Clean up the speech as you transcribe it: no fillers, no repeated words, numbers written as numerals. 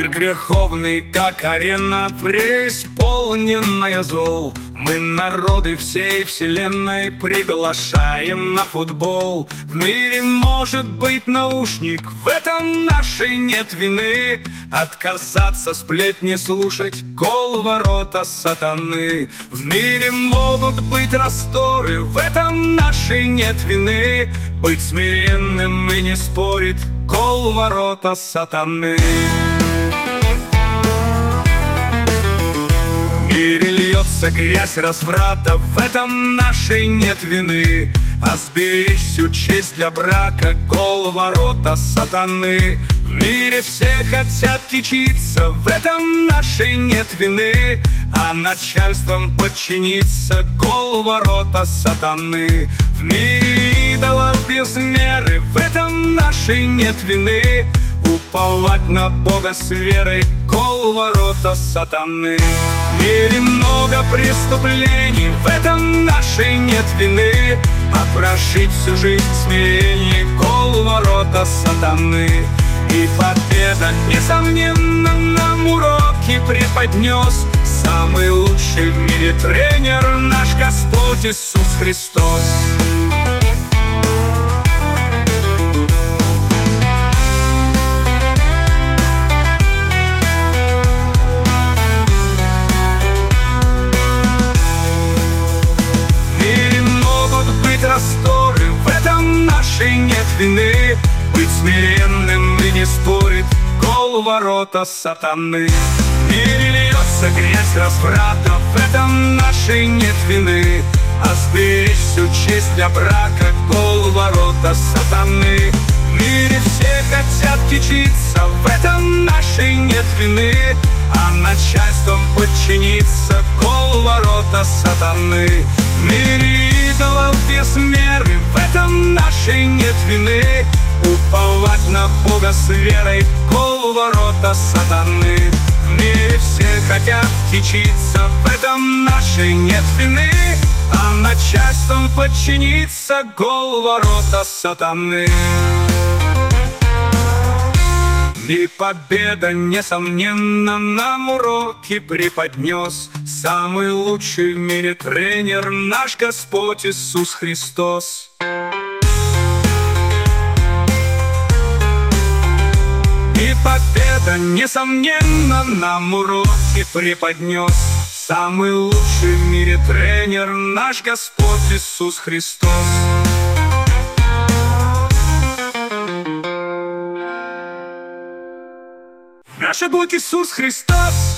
Мир греховный, как арена, преисполненная зол. Мы народы всей вселенной приглашаем на футбол. В мире может быть наушник, в этом нашей нет вины. Отказаться, сплетни слушать, гол ворота сатаны. В мире могут быть раздоры, в этом нашей нет вины. Быть смиренным и не спорить, гол ворота сатаны. В мире льется грязь разврата, в этом нашей нет вины. А сберечь всю честь для брака, гол ворота сатаны. В мире все хотят кичиться, в этом нашей нет вины. А начальством подчиниться, гол ворота сатаны. В мире идолов без меры, в этом нашей нет вины. Уповать на Бога с верой, гол ворота сатаны. В мире много преступлений, в этом нашей нет вины. А прожить всю жизнь в смирении, гол ворота сатаны. И победа, несомненно, нам уроки преподнес. Самый лучший в мире тренер наш Господь Иисус Христос. Раздоры, в этом нашей нет вины. Быть смиренным и не спорить, гол ворота сатаны. В мире льется грязь разврата, в этом нашей нет вины. А сберечь всю честь для брака, гол ворота сатаны. В мире все хотят кичиться, в этом нашей нет вины. А начальством подчиниться, гол ворота сатаны. В мире идолов без меры, в этом нашей нет вины. Уповать на Бога с верой, гол ворота сатаны. В мире все хотят кичиться, в этом нашей нет вины. А начальством подчиниться, гол ворота сатаны. И победа, несомненно, нам уроки преподнес. Самый лучший в мире тренер наш Господь Иисус Христос. И победа, несомненно, нам уроки преподнес. Самый лучший в мире тренер наш Господь Иисус Христос. Наш Бог Иисус Христос.